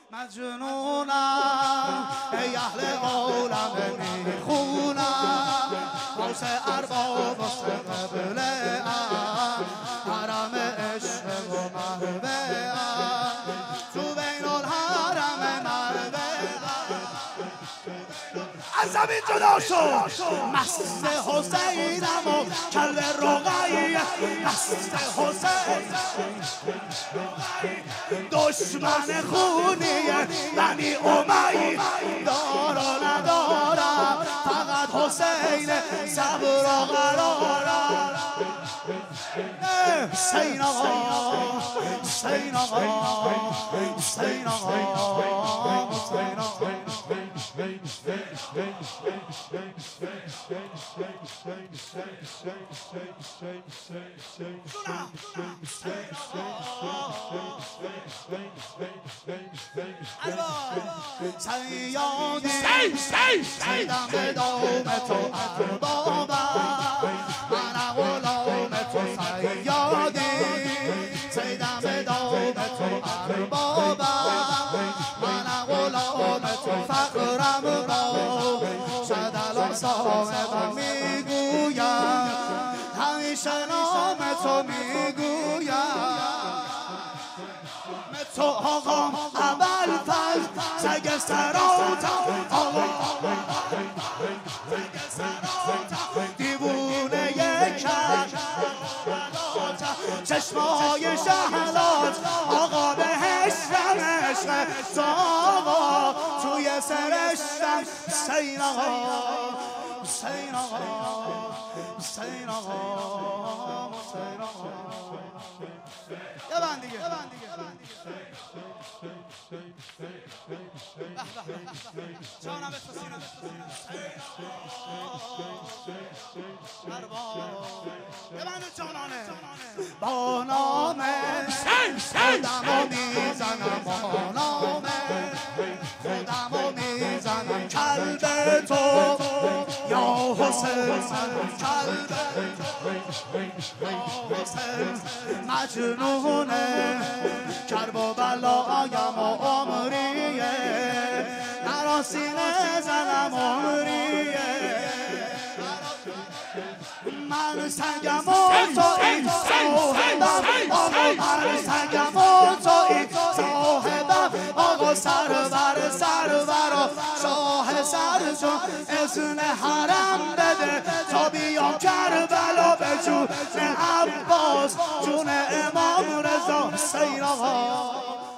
مجنونم ای اهل عالم میخونم واسه ارباب واسه قبله حرم عشق و مروه تو بین الحرم مروه از زمین جدا شد مست حسینم و کلب رقیه مست حسین دشمن خونیه بنی امیه دارا ندارم فقط حسین صبر و قرارم حسین آقا حسین آقا حسین آقا حسین آقا سیادی سیدم به دام تو اربابم من غلام تو سیادی سیدم به دام تو اربابم من غلام تو فقرم با شد الان صاحبم میگویم همیشه نام تو میگویم تو آقا اول فز سگ سراتا آقا سگ سراتا دیوونه یکش چشمای شهلات آقا بهشتم عشق تو آقا توی سرشتم حسین آقا حسین آقا حسین آقا حسین آقا یه بند دیگه جانم بسازینم یه بند جانانه با نامه خودمو میزنم با نامه خودمو میزنم کلب تو یا حسین کلب یا حسین مجنونه کرب و بلایم و عمریه مرا سینه زنم عمریه من سنگم و توی صاحبم آقا من سنگم و توی صاحبم آقا سرور شاه سرجان اذن حرم بده تا بیام کربلا به جون عباس جون امام رضا حسین آقا